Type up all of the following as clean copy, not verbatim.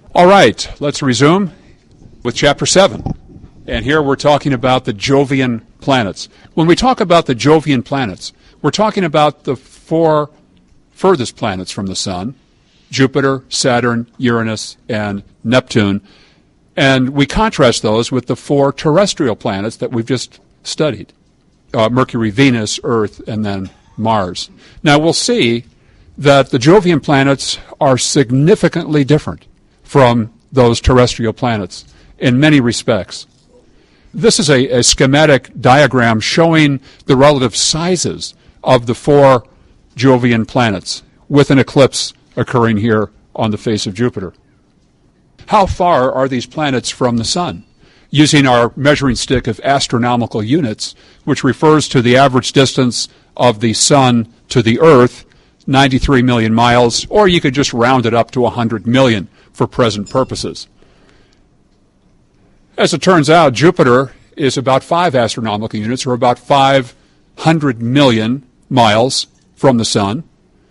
All right, let's resume with Chapter 7. And here we're talking about the Jovian planets. When we talk about the Jovian planets, we're talking about the four furthest planets from the Sun: Jupiter, Saturn, Uranus, and Neptune. And we contrast those with the four terrestrial planets that we've just studied: Mercury, Venus, Earth, and then Mars. Now we'll see that the Jovian planets are significantly different from those terrestrial planets in many respects. This is a schematic diagram showing the relative sizes of the four Jovian planets, with an eclipse occurring here on the face of Jupiter. How far are these planets from the Sun? Using our measuring stick of astronomical units, which refers to the average distance of the Sun to the Earth, 93 million miles, or you could just round it up to 100 million for present purposes. As it turns out, Jupiter is about 5 astronomical units, or about 500 million miles from the Sun.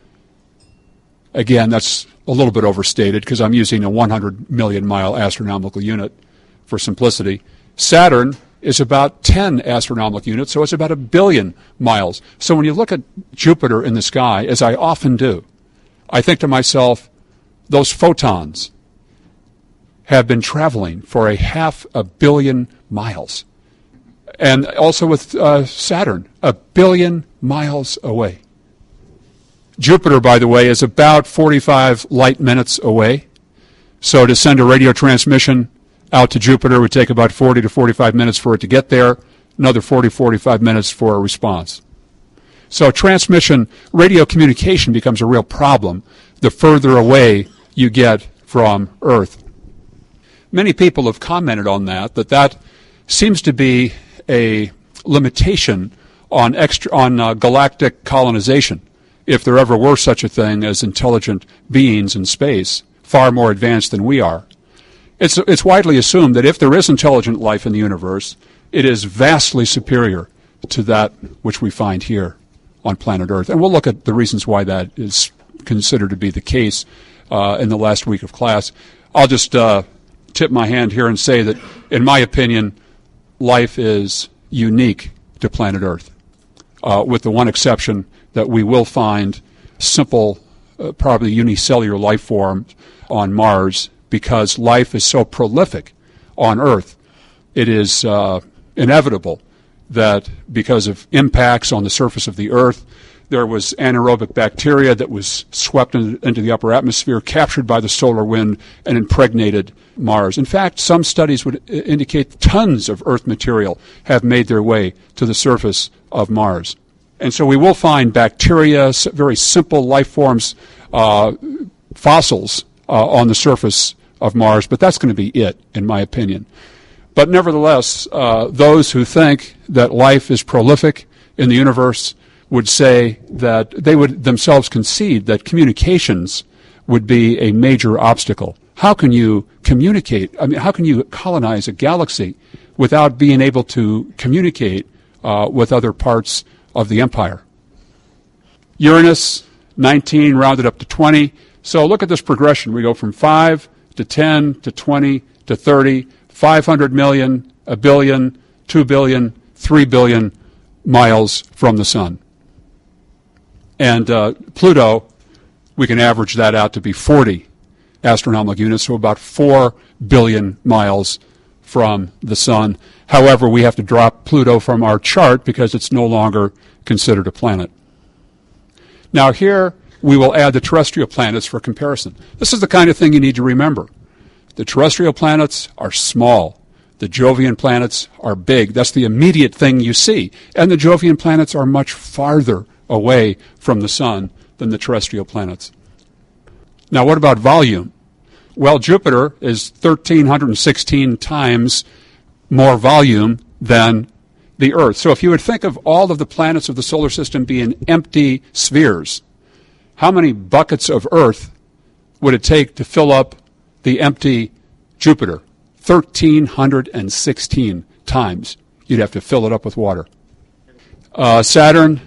Again, that's a little bit overstated because I'm using a 100 million mile astronomical unit for simplicity. Saturn is about 10 astronomical units, so it's about 1 billion miles. So when you look at Jupiter in the sky, as I often do, I think to myself, those photons have been traveling for 500 million miles. And also with Saturn, 1 billion miles away. Jupiter, by the way, is about 45 light minutes away. So to send a radio transmission out to Jupiter would take about 40 to 45 minutes for it to get there, another 40, 45 minutes for a response. So transmission, radio communication becomes a real problem the further away you get from Earth. Many people have commented on that seems to be a limitation on galactic colonization, if there ever were such a thing as intelligent beings in space, far more advanced than we are. It's widely assumed that if there is intelligent life in the universe, it is vastly superior to that which we find here on planet Earth. And we'll look at the reasons why that is considered to be the case in the last week of class. I'll just tip my hand here and say that, in my opinion, life is unique to planet Earth, with the one exception that we will find simple, probably unicellular life forms on Mars, because life is so prolific on Earth. It is inevitable that because of impacts on the surface of the Earth, there was anaerobic bacteria that was swept into the upper atmosphere, captured by the solar wind, and impregnated Mars. In fact, some studies would indicate tons of Earth material have made their way to the surface of Mars. And so we will find bacteria, very simple life forms, fossils on the surface of Mars, but that's going to be it, in my opinion. But nevertheless, those who think that life is prolific in the universe would say that they would themselves concede that communications would be a major obstacle. How can you communicate? I mean, how can you colonize a galaxy without being able to communicate with other parts of the empire? Uranus, 19, rounded up to 20. So look at this progression. We go from 5 to 10 to 20 to 30, 500 million, 1 billion, 2 billion, 3 billion miles from the Sun. And Pluto, we can average that out to be 40 astronomical units, so about 4 billion miles from the Sun. However, we have to drop Pluto from our chart because it's no longer considered a planet. Now here we will add the terrestrial planets for comparison. This is the kind of thing you need to remember. The terrestrial planets are small. The Jovian planets are big. That's the immediate thing you see. And the Jovian planets are much farther away from the Sun than the terrestrial planets. Now, what about volume? Well, Jupiter is 1,316 times more volume than the Earth. So if you would think of all of the planets of the solar system being empty spheres, how many buckets of Earth would it take to fill up the empty Jupiter? 1,316 times. You'd have to fill it up with water. Saturn,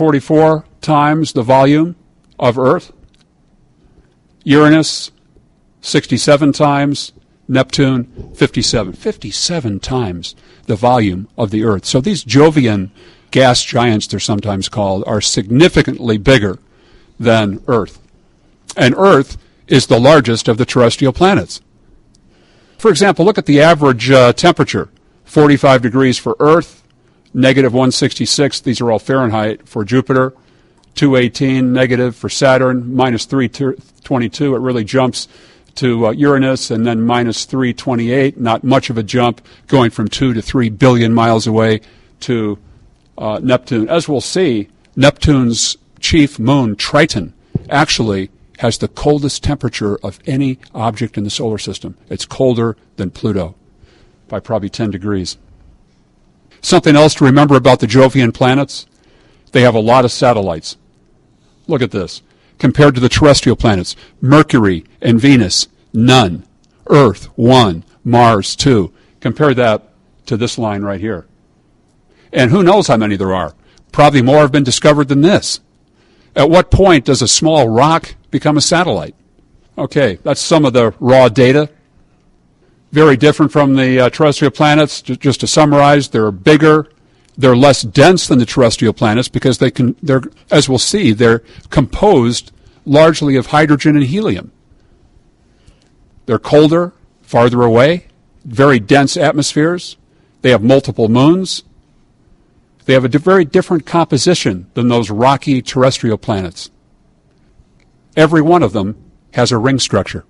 744 times the volume of Earth. Uranus, 67 times, Neptune 57. 57 times the volume of the Earth. So these Jovian gas giants, they're sometimes called, are significantly bigger than Earth. And Earth is the largest of the terrestrial planets. For example, look at the average temperature. 45 degrees for Earth, negative 166, these are all Fahrenheit, for Jupiter. 218 negative for Saturn, minus 322. It really jumps to Uranus, and then minus 328. Not much of a jump, going from 2 to 3 billion miles away to Neptune. As we'll see, Neptune's chief moon, Triton, actually has the coldest temperature of any object in the solar system. It's colder than Pluto by probably 10 degrees. Something else to remember about the Jovian planets, they have a lot of satellites. Look at this. Compared to the terrestrial planets, Mercury and Venus, none. Earth, 1. Mars, 2. Compare that to this line right here. And who knows how many there are? Probably more have been discovered than this. At what point does a small rock become a satellite? Okay, that's some of the raw data. Very different from the terrestrial planets. Just to summarize, they're bigger. They're less dense than the terrestrial planets because they're, as we'll see, they're composed largely of hydrogen and helium. They're colder, farther away, very dense atmospheres. They have multiple moons. They have a very different composition than those rocky terrestrial planets. Every one of them has a ring structure.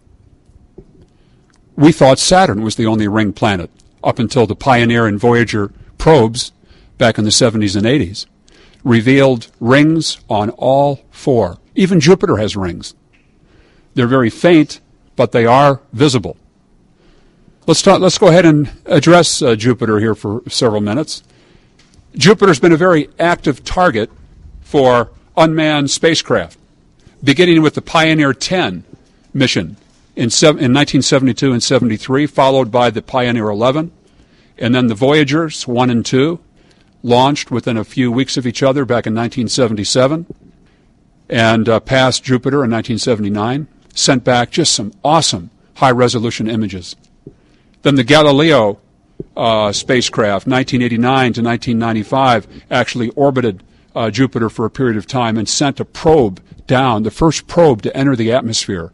We thought Saturn was the only ring planet up until the Pioneer and Voyager probes back in the 70s and 80s, revealed rings on all 4. Even Jupiter has rings. They're very faint, but they are visible. Let's go ahead and address Jupiter here for several minutes. Jupiter's been a very active target for unmanned spacecraft, beginning with the Pioneer 10 mission in 1972 and 73, followed by the Pioneer 11, and then the Voyagers 1 and 2, launched within a few weeks of each other back in 1977, and passed Jupiter in 1979, sent back just some awesome high-resolution images. Then the Galileo spacecraft, 1989 to 1995, actually orbited Jupiter for a period of time and sent a probe down, the first probe to enter the atmosphere,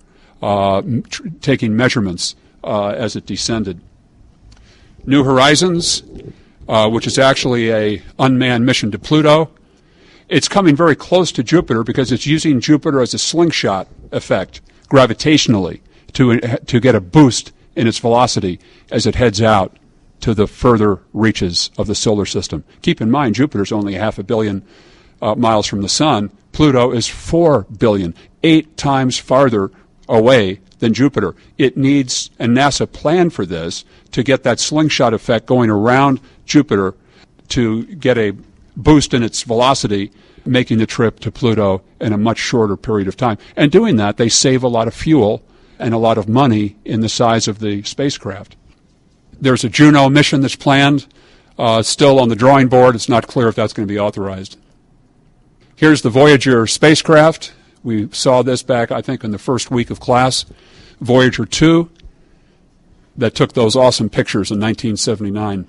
taking measurements as it descended. New Horizons, which is actually a unmanned mission to Pluto. It's coming very close to Jupiter because it's using Jupiter as a slingshot effect, gravitationally, to get a boost in its velocity as it heads out to the further reaches of the solar system. Keep in mind, Jupiter's only 500 million miles from the Sun. Pluto is 4 billion, 8 times farther away than Jupiter. It needs, and NASA planned for this, to get that slingshot effect going around Jupiter to get a boost in its velocity, making the trip to Pluto in a much shorter period of time. And doing that, they save a lot of fuel and a lot of money in the size of the spacecraft. There's a Juno mission that's planned, still on the drawing board. It's not clear if that's going to be authorized. Here's the Voyager spacecraft. We saw this back, I think, in the first week of class. Voyager 2, that took those awesome pictures in 1979.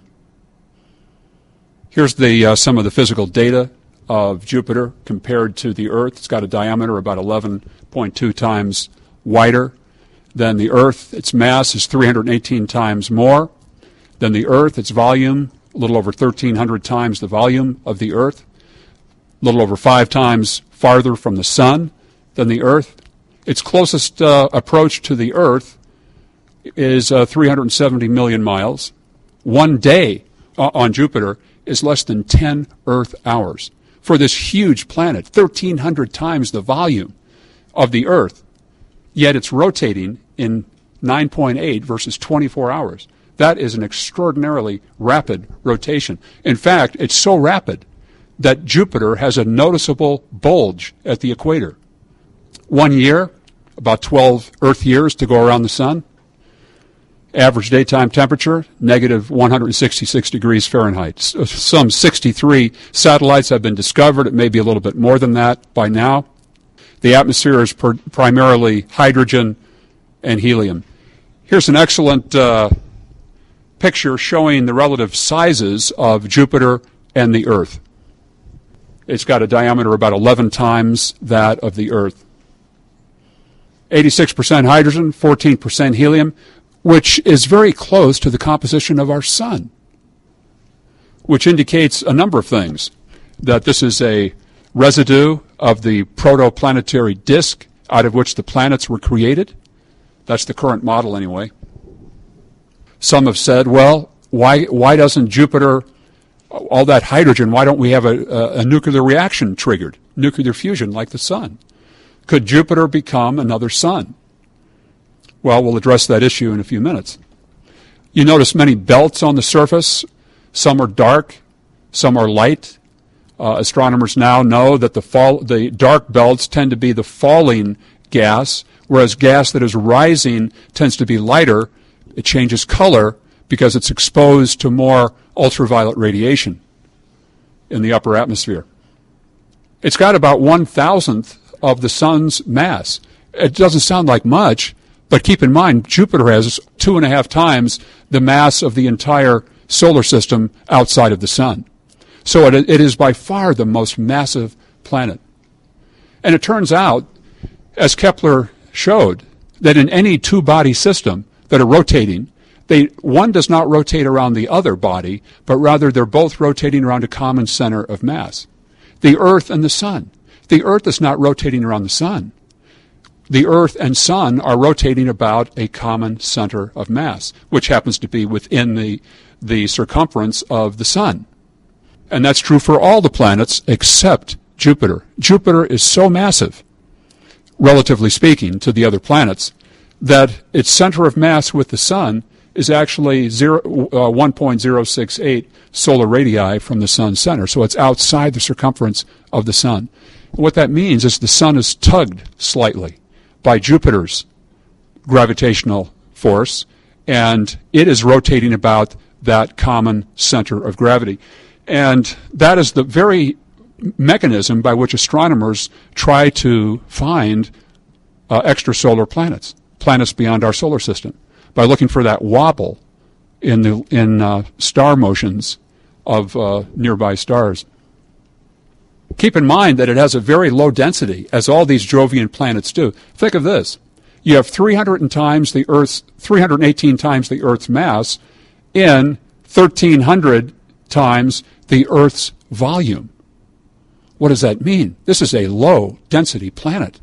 Here's some of the physical data of Jupiter compared to the Earth. It's got a diameter about 11.2 times wider than the Earth. Its mass is 318 times more than the Earth. Its volume, a little over 1,300 times the volume of the Earth. A little over 5 times farther from the Sun than the Earth. Its closest approach to the Earth is 370 million miles. 1 day on Jupiter is less than 10 Earth hours. For this huge planet, 1,300 times the volume of the Earth, yet it's rotating in 9.8 versus 24 hours. That is an extraordinarily rapid rotation. In fact, it's so rapid that Jupiter has a noticeable bulge at the equator. 1 year, about 12 Earth years to go around the Sun. Average daytime temperature, negative 166 degrees Fahrenheit. Some 63 satellites have been discovered. It may be a little bit more than that by now. The atmosphere is primarily hydrogen and helium. Here's an excellent picture showing the relative sizes of Jupiter and the Earth. It's got a diameter about 11 times that of the Earth. 86% hydrogen, 14% helium, which is very close to the composition of our Sun, which indicates a number of things. That this is a residue of the protoplanetary disk out of which the planets were created. That's the current model anyway. Some have said, well, why doesn't Jupiter, all that hydrogen, why don't we have a nuclear reaction triggered, nuclear fusion like the Sun? Could Jupiter become another Sun? Well, we'll address that issue in a few minutes. You notice many belts on the surface. Some are dark, some are light. Astronomers now know that the dark belts tend to be the falling gas, whereas gas that is rising tends to be lighter. It changes color because it's exposed to more ultraviolet radiation in the upper atmosphere. It's got about 1,000th of the Sun's mass. It doesn't sound like much, but keep in mind, Jupiter has 2.5 times the mass of the entire solar system outside of the Sun. So it is by far the most massive planet. And it turns out, as Kepler showed, that in any two-body system that are rotating, one does not rotate around the other body, but rather they're both rotating around a common center of mass. The Earth and the Sun. The Earth is not rotating around the Sun. The Earth and Sun are rotating about a common center of mass, which happens to be within the circumference of the Sun. And that's true for all the planets except Jupiter. Jupiter is so massive, relatively speaking, to the other planets, that its center of mass with the Sun is actually 1.068 solar radii from the Sun's center. So it's outside the circumference of the Sun. What that means is the Sun is tugged slightly by Jupiter's gravitational force, and it is rotating about that common center of gravity. And that is the very mechanism by which astronomers try to find extrasolar planets, planets beyond our solar system, by looking for that wobble in star motions of nearby stars. Keep in mind that it has a very low density, as all these Jovian planets do. Think of this. You have 318 times the Earth's mass in 1,300 times the Earth's volume. What does that mean? This is a low-density planet.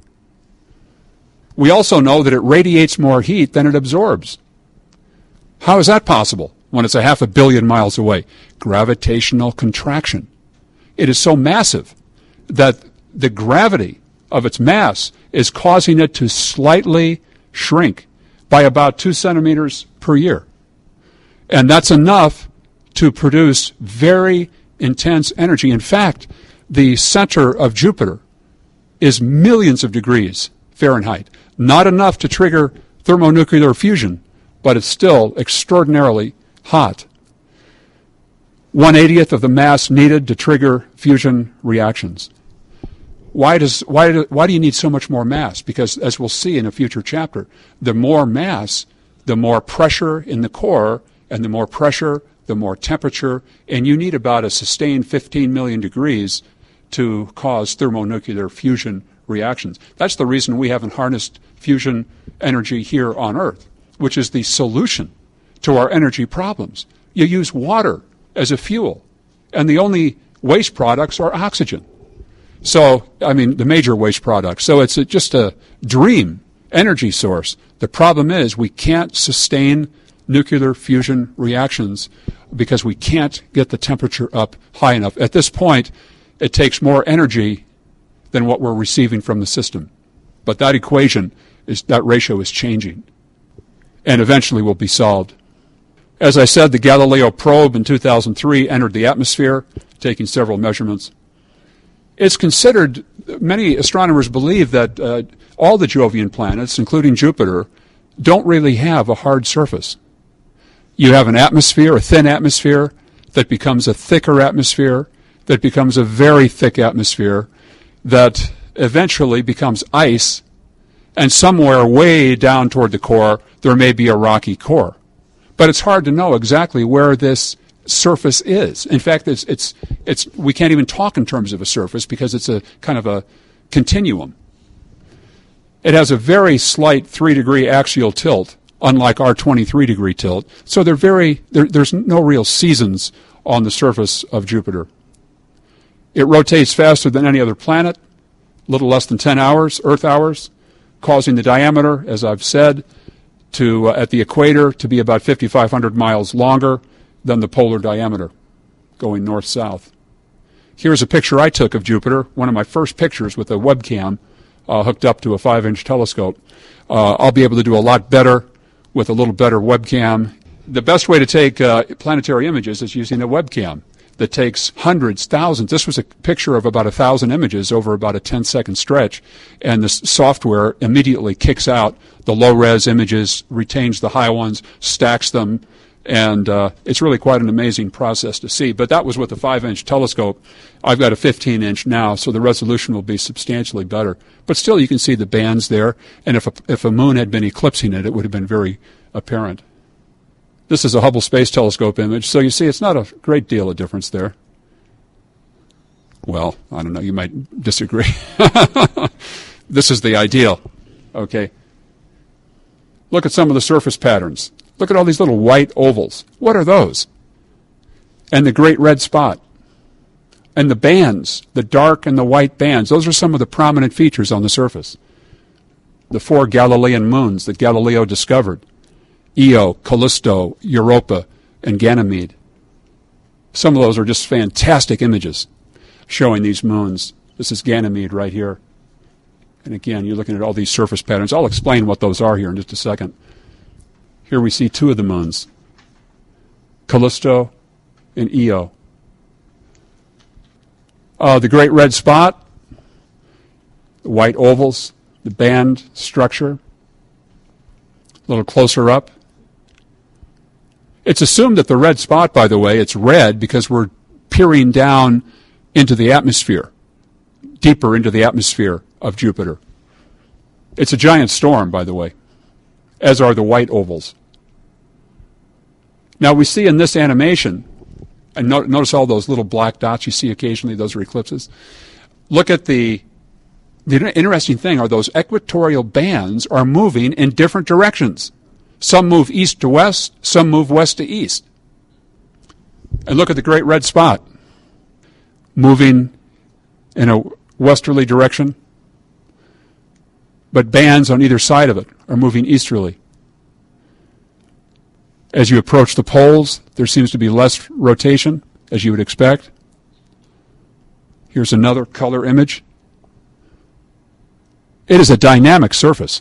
We also know that it radiates more heat than it absorbs. How is that possible when it's 500 million miles away? Gravitational contraction. It is so massive that the gravity of its mass is causing it to slightly shrink by about 2 centimeters per year. And that's enough to produce very intense energy. In fact, the center of Jupiter is millions of degrees Fahrenheit. Not enough to trigger thermonuclear fusion, but it's still extraordinarily hot. 1/80th of the mass needed to trigger fusion reactions. Why do you need so much more mass? Because, as we'll see in a future chapter, the more mass, the more pressure in the core, and the more pressure, the more temperature, and you need about a sustained 15 million degrees to cause thermonuclear fusion reactions. That's the reason we haven't harnessed fusion energy here on Earth, which is the solution to our energy problems. You use water as a fuel, and the only waste products are oxygen. So, the major waste products. So it's just a dream energy source. The problem is we can't sustain nuclear fusion reactions because we can't get the temperature up high enough. At this point, it takes more energy than what we're receiving from the system. But that ratio is changing and eventually will be solved. As I said, the Galileo probe in 2003 entered the atmosphere, taking several measurements. It's considered, many astronomers believe that all the Jovian planets, including Jupiter, don't really have a hard surface. You have an atmosphere, a thin atmosphere, that becomes a thicker atmosphere, that becomes a very thick atmosphere, that eventually becomes ice, And somewhere way down toward the core, there may be a rocky core. But it's hard to know exactly where this surface is. In fact, we can't even talk in terms of a surface because it's a kind of a continuum. It has a very slight 3-degree axial tilt, unlike our 23-degree tilt. So there's no real seasons on the surface of Jupiter. It rotates faster than any other planet, a little less than 10 hours, Earth hours, causing the diameter, as I've said, at the equator to be about 5,500 miles longer than the polar diameter, going north-south. Here's a picture I took of Jupiter, one of my first pictures with a webcam hooked up to a 5-inch telescope. I'll be able to do a lot better with a little better webcam. The best way to take planetary images is using a webcam that takes hundreds, thousands. This was a picture of about 1,000 images over about a 10-second stretch, and the software immediately kicks out the low-res images, retains the high ones, stacks them, and it's really quite an amazing process to see. But that was with a 5-inch telescope. I've got a 15-inch now, so the resolution will be substantially better. But still, you can see the bands there, and if a moon had been eclipsing it, it would have been very apparent. This is a Hubble Space Telescope image, so you see it's not a great deal of difference there. Well, I don't know, you might disagree. This is the ideal, okay? Look at some of the surface patterns. Look at all these little white ovals. What are those? And the great red spot. And the bands, the dark and the white bands, those are some of the prominent features on the surface. The 4 Galilean moons that Galileo discovered. Io, Callisto, Europa, and Ganymede. Some of those are just fantastic images showing these moons. This is Ganymede right here. And again, you're looking at all these surface patterns. I'll explain what those are here in just a second. Here we see 2 of the moons, Callisto and Io. The great red spot, the white ovals, the band structure. A little closer up. It's assumed that the red spot, by the way, it's red because we're peering down into the atmosphere, deeper into the atmosphere of Jupiter. It's a giant storm, by the way, as are the white ovals. Now we see in this animation, and notice all those little black dots you see occasionally, those are eclipses. Look at the interesting thing are those equatorial bands are moving in different directions. Some move east to west, some move west to east. And look at the great red spot, moving in a westerly direction, but bands on either side of it are moving easterly. As you approach the poles, there seems to be less rotation, as you would expect. Here's another color image. It is a dynamic surface.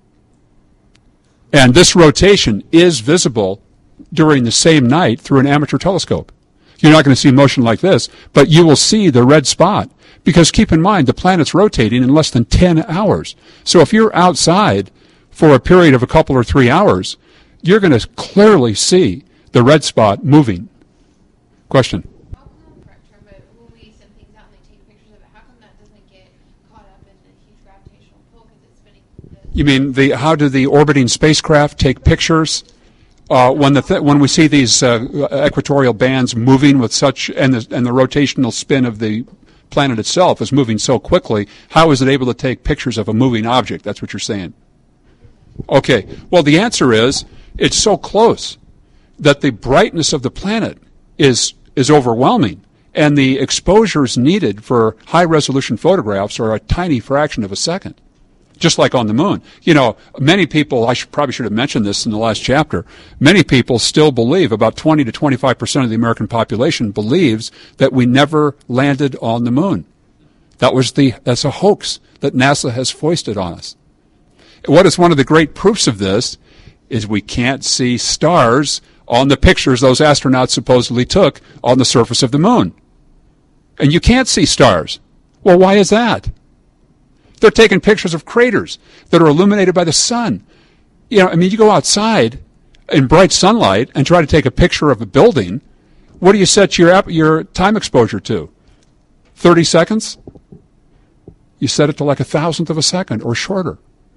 And this rotation is visible during the same night through an amateur telescope. You're not going to see motion like this, but you will see the red spot. Because keep in mind, the planet's rotating in less than 10 hours. So if you're outside for a period of a couple or 3 hours, you're going to clearly see the red spot moving. Question? How come, when we send things out and they take pictures of it, how come that doesn't get caught up in a huge gravitational pull because it's spinning? You mean how do the orbiting spacecraft take pictures when we see these equatorial bands moving with such and the rotational spin of the planet itself is moving so quickly? How is it able to take pictures of a moving object? That's what you're saying. Okay. Well, the answer is it's so close that the brightness of the planet is overwhelming, and the exposures needed for high-resolution photographs are a tiny fraction of a second, just like on the moon. You know, many people, probably should have mentioned this in the last chapter, many people still believe, about 20 to 25% of the American population believes that we never landed on the moon. That's a hoax that NASA has foisted on us. What is one of the great proofs of this is we can't see stars on the pictures those astronauts supposedly took on the surface of the moon. And you can't see stars. Well, why is that? They're taking pictures of craters that are illuminated by the sun. You know, I mean, you go outside in bright sunlight and try to take a picture of a building. What do you set your time exposure to? 30 seconds? You set it to like 1,000th of a second or shorter.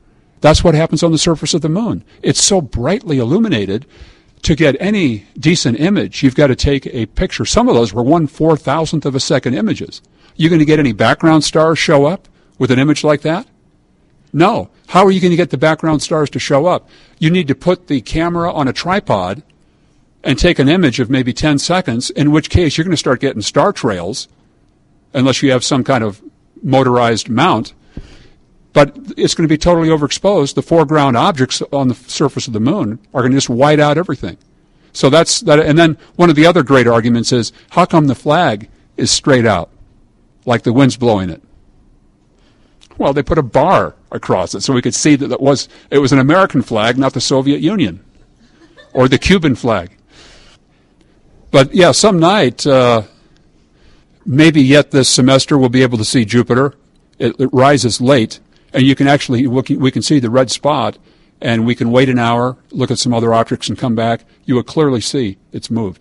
That's what happens on the surface of the moon. It's so brightly illuminated. To get any decent image, you've got to take a picture. Some of those were 1/4000th of a second images. You going to get any background stars show up with an image like that? No. How are you going to get the background stars to show up? You need to put the camera on a tripod and take an image of maybe 10 seconds, in which case you're going to start getting star trails, unless you have some kind of motorized mount. But it's going to be totally overexposed. The foreground objects on the surface of the moon are going to just white out everything. So that's that. And then one of the other great arguments is, how come the flag is straight out, like the wind's blowing it? Well, they put a bar across it so we could see that it was an American flag, not the Soviet Union or the Cuban flag. But yeah, some night, maybe yet this semester, we'll be able to see Jupiter. It rises late. And you can actually, we can see the red spot, and we can wait an hour, look at some other objects, and come back. You will clearly see it's moved.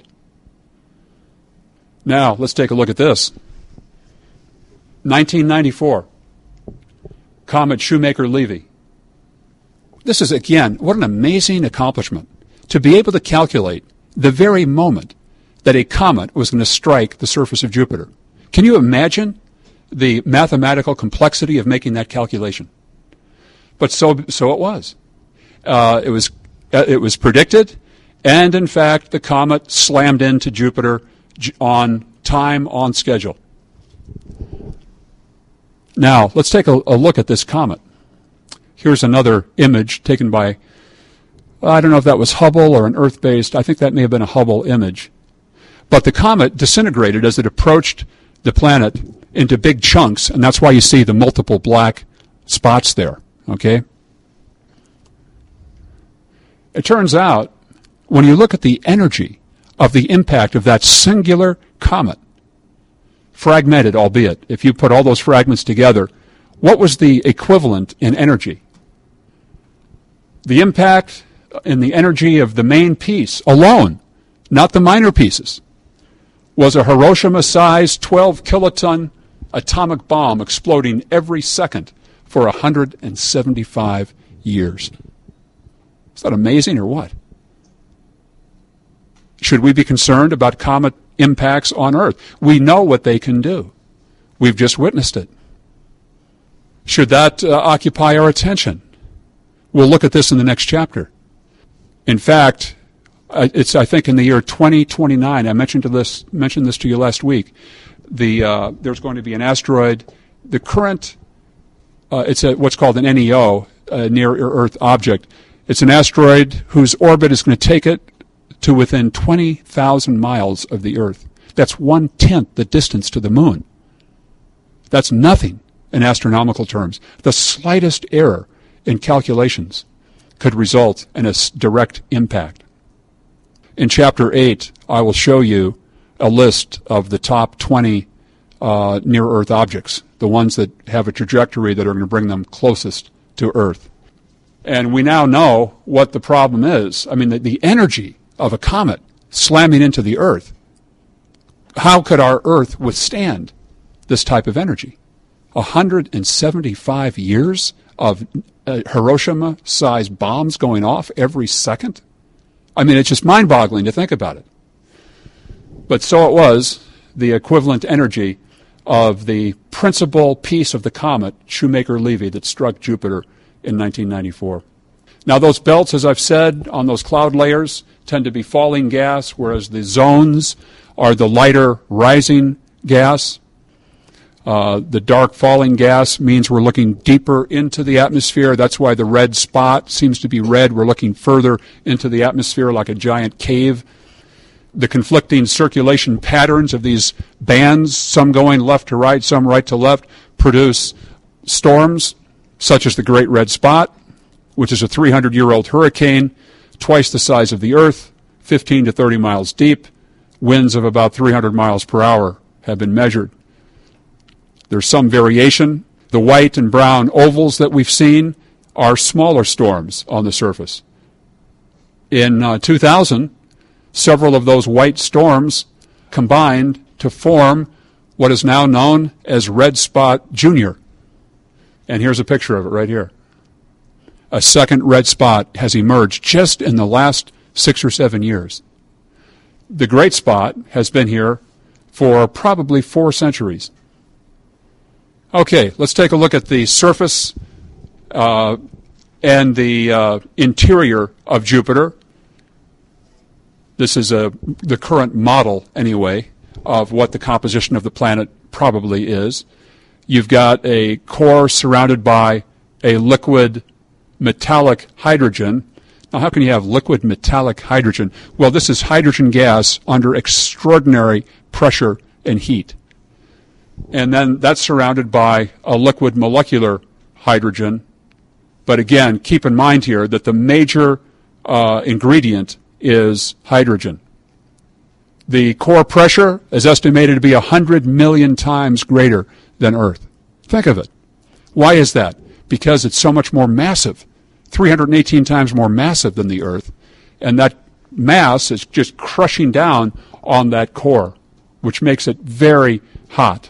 Now, let's take a look at this. 1994, comet Shoemaker-Levy. This is, again, what an amazing accomplishment. To be able to calculate the very moment that a comet was going to strike the surface of Jupiter. Can you imagine the mathematical complexity of making that calculation? But so it was. It was predicted, and in fact, the comet slammed into Jupiter on time, on schedule. Now, let's take a look at this comet. Here's another image taken by, I don't know if that was Hubble or an Earth-based, I think that may have been a Hubble image. But the comet disintegrated as it approached the planet into big chunks, and that's why you see the multiple black spots there, okay? It turns out, when you look at the energy of the impact of that singular comet, fragmented albeit, if you put all those fragments together, what was the equivalent in energy? The impact in the energy of the main piece alone, not the minor pieces, was a Hiroshima-sized 12-kiloton atomic bomb exploding every second for 175 years. Is that amazing or what? Should we be concerned about comet impacts on Earth? We know what they can do. We've just witnessed it. Should that occupy our attention? We'll look at this in the next chapter. In fact, it's, I think, in the year 2029. I mentioned this to you last week. There's going to be an asteroid. The current, it's what's called an NEO, a near-Earth object. It's an asteroid whose orbit is going to take it to within 20,000 miles of the Earth. That's 1/10 the distance to the moon. That's nothing in astronomical terms. The slightest error in calculations could result in a direct impact. In Chapter 8, I will show you a list of the top 20 near-Earth objects, the ones that have a trajectory that are going to bring them closest to Earth. And we now know what the problem is. I mean, the energy of a comet slamming into the Earth. How could our Earth withstand this type of energy? 175 years of Hiroshima-sized bombs going off every second? I mean, it's just mind-boggling to think about it. But so it was, the equivalent energy of the principal piece of the comet, Shoemaker-Levy, that struck Jupiter in 1994. Now, those belts, as I've said, on those cloud layers tend to be falling gas, whereas the zones are the lighter rising gas. The dark falling gas means we're looking deeper into the atmosphere. That's why the red spot seems to be red. We're looking further into the atmosphere like a giant cave. The conflicting circulation patterns of these bands, some going left to right, some right to left, produce storms such as the Great Red Spot, which is a 300-year-old hurricane, twice the size of the Earth, 15 to 30 miles deep. Winds of about 300 miles per hour have been measured. There's some variation. The white and brown ovals that we've seen are smaller storms on the surface. In 2000, several of those white storms combined to form what is now known as Red Spot Junior. And here's a picture of it right here. a second red spot has emerged just in the last 6 or 7 years. The great spot has been here for probably 4 centuries. Okay, let's take a look at the surface and the interior of Jupiter. This is the current model, anyway, of what the composition of the planet probably is. You've got a core surrounded by a liquid metallic hydrogen. Now, how can you have liquid metallic hydrogen? Well, this is hydrogen gas under extraordinary pressure and heat. And then that's surrounded by a liquid molecular hydrogen. But again, keep in mind here that the major ingredient is hydrogen. The core pressure is estimated to be 100 million times greater than Earth. Think of it. Why is that? Because it's so much more massive, 318 times more massive than the Earth, and that mass is just crushing down on that core, which makes it very hot.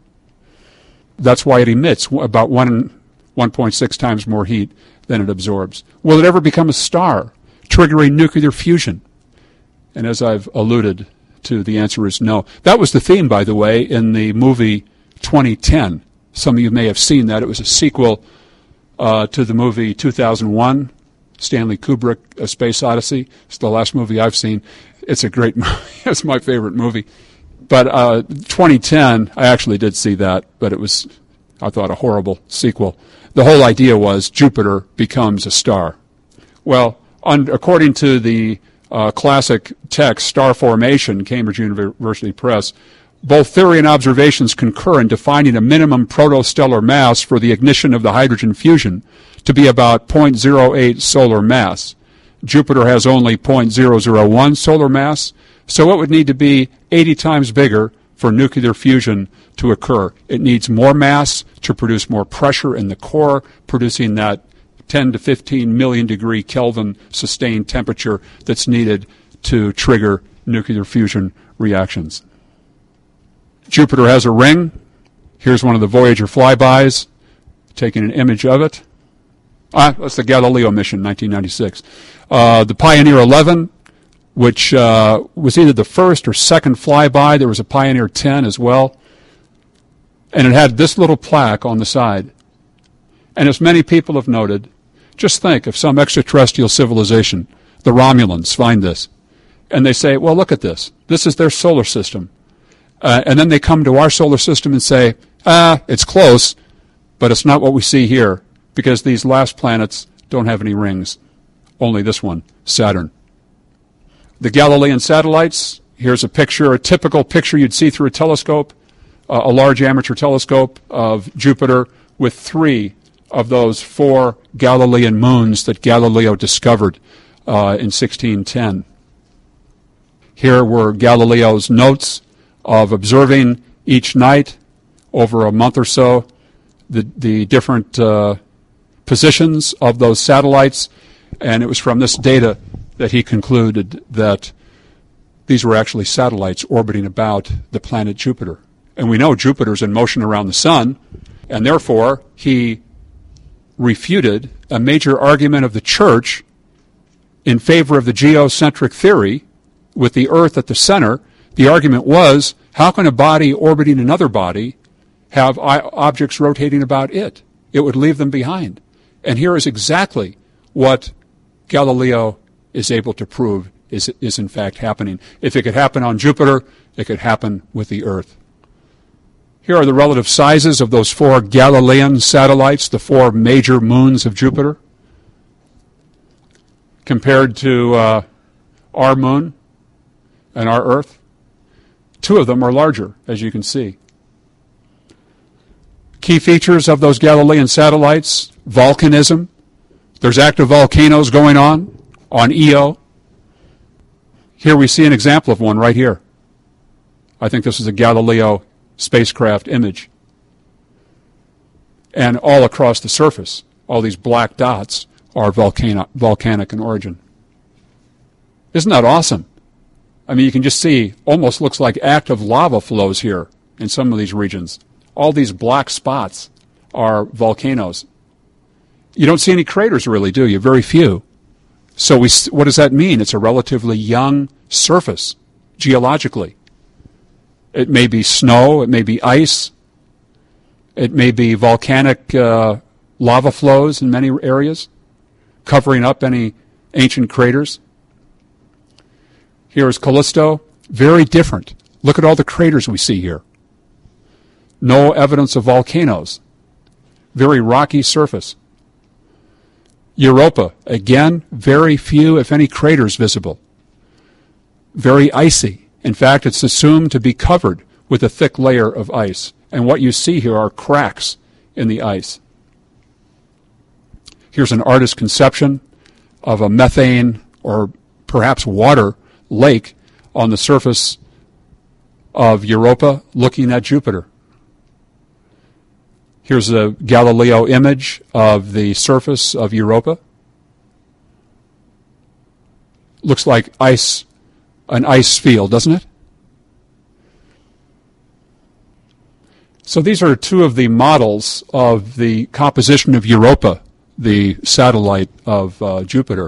That's why it emits about 1.6 times more heat than it absorbs. Will it ever become a star, triggering nuclear fusion? And as I've alluded to, the answer is no. That was the theme, by the way, in the movie 2010. Some of you may have seen that. It was a sequel to the movie 2001, Stanley Kubrick, A Space Odyssey. It's the last movie I've seen. It's a great movie. It's my favorite movie. But 2010, I actually did see that, but it was, I thought, a horrible sequel. The whole idea was Jupiter becomes a star. Well, according to the classic text, Star Formation, Cambridge University Press, both theory and observations concur in defining a minimum protostellar mass for the ignition of the hydrogen fusion to be about 0.08 solar mass. Jupiter has only 0.001 solar mass, so it would need to be 80 times bigger for nuclear fusion to occur. It needs more mass to produce more pressure in the core, producing that 10 to 15 million degree Kelvin sustained temperature that's needed to trigger nuclear fusion reactions. Jupiter has a ring. Here's one of the Voyager flybys, taking an image of it. That's the Galileo mission, 1996. The Pioneer 11, which was either the first or second flyby. There was a Pioneer 10 as well. And it had this little plaque on the side. And as many people have noted, just think if some extraterrestrial civilization, the Romulans, find this, and they say, well, look at this. This is their solar system. And then they come to our solar system and say, it's close, but it's not what we see here, because these last planets don't have any rings. Only this one, Saturn. The Galilean satellites, here's a picture, a typical picture you'd see through a telescope, a large amateur telescope of Jupiter with 3 of those 4 Galilean moons that Galileo discovered in 1610. Here were Galileo's notes of observing each night over a month or so the different positions of those satellites, and it was from this data that he concluded that these were actually satellites orbiting about the planet Jupiter. And we know Jupiter's in motion around the sun, and therefore he refuted a major argument of the Church in favor of the geocentric theory with the Earth at the center. The argument was, how can a body orbiting another body have objects rotating about it? It would leave them behind. And here is exactly what Galileo is able to prove is in fact happening. If it could happen on Jupiter, it could happen with the Earth. Here are the relative sizes of those 4 Galilean satellites, the 4 major moons of Jupiter, compared to our moon and our Earth. 2 of them are larger, as you can see. Key features of those Galilean satellites: volcanism. There's active volcanoes going on Io. Here we see an example of one right here. I think this is a Galileo spacecraft image. And all across the surface, all these black dots are volcanic in origin. Isn't that awesome? I mean, you can just see, almost looks like active lava flows here in some of these regions. All these black spots are volcanoes. You don't see any craters really, do you? Very few. So what does that mean? It's a relatively young surface, geologically. It may be snow, it may be ice, it may be volcanic lava flows in many areas, covering up any ancient craters. Here is Callisto, very different. Look at all the craters we see here. No evidence of volcanoes. Very rocky surface. Europa, again, very few, if any, craters visible. Very icy. In fact, it's assumed to be covered with a thick layer of ice. And what you see here are cracks in the ice. Here's an artist's conception of a methane or perhaps water lake on the surface of Europa looking at Jupiter. Here's a Galileo image of the surface of Europa. Looks like ice, an ice field, doesn't it? So these are two of the models of the composition of Europa, the satellite of Jupiter.